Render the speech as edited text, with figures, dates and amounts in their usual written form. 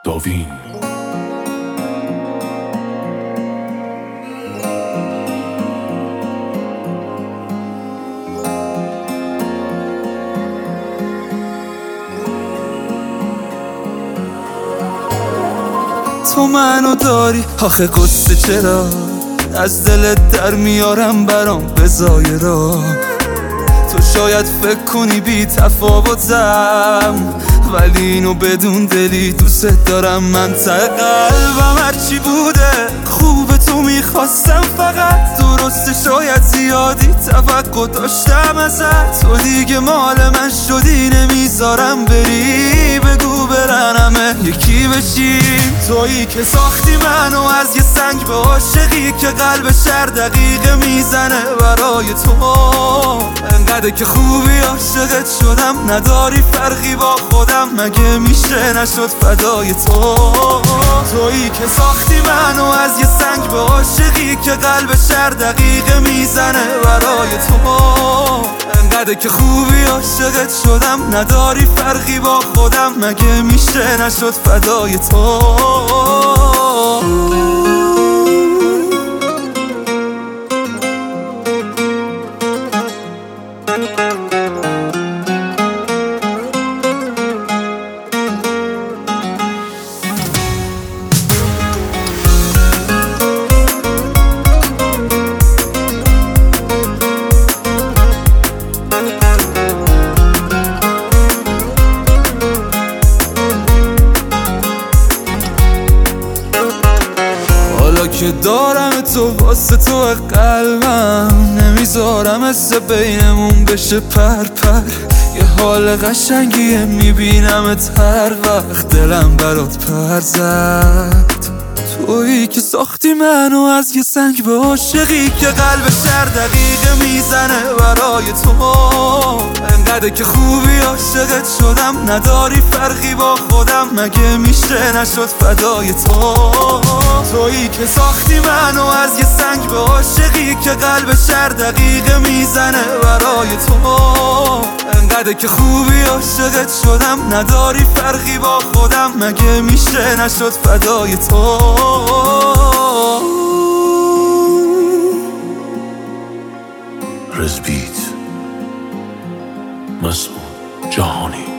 داوین. تو منو داری آخه قصه چرا از دلت در میارم برام بزای را. تو شاید فکر کنی بی تفاوتم ولی اینو بدون دلی دوست دارم. من ته قلبم هرچی بوده خوب تو میخواستم فقط. درسته شاید زیادی توقع داشتم ازت. تو دیگه مال من شدی نمیذارم بری. بگو برنمه یکی بشیم. تویی که ساختی منو از یه سنگ به عاشقی که قلب شر دقیقه میزنه برای تو. انقدر که خوبی عاشقت شدم نداری فرقی با خودم. مگه میشه نشد فدای تو. تویی که ساختی منو از یه سنگ به عاشقی که قلب شر دقیقه میزنه برای تو. انقدر که خوبی عاشقت شدم نداری فرقی با خودم. مگه میشه نشد فدای تو. که دارم تو واسه تو قلبم نمیذارم از بینمون بشه پر پر. یه حال قشنگیه میبینمت هر وقت دلم برات پر زد. تویی که ساختی منو از یه سنگ به عاشقی که قلب شر دقیقه میزنه برای تو. انقدر که خوبی عاشقت شدم نداری فرقی با خودم. مگه میشه نشد فدای تو. تویی که ساختی منو از یه سنگ به عاشقی که قلب شر دقیقه میزنه برای تو. انقدر که خوبی عاشقت شدم نداری فرقی با خودم. مگه میشه نشد فدای تو. رزبیت مسعود جهانی.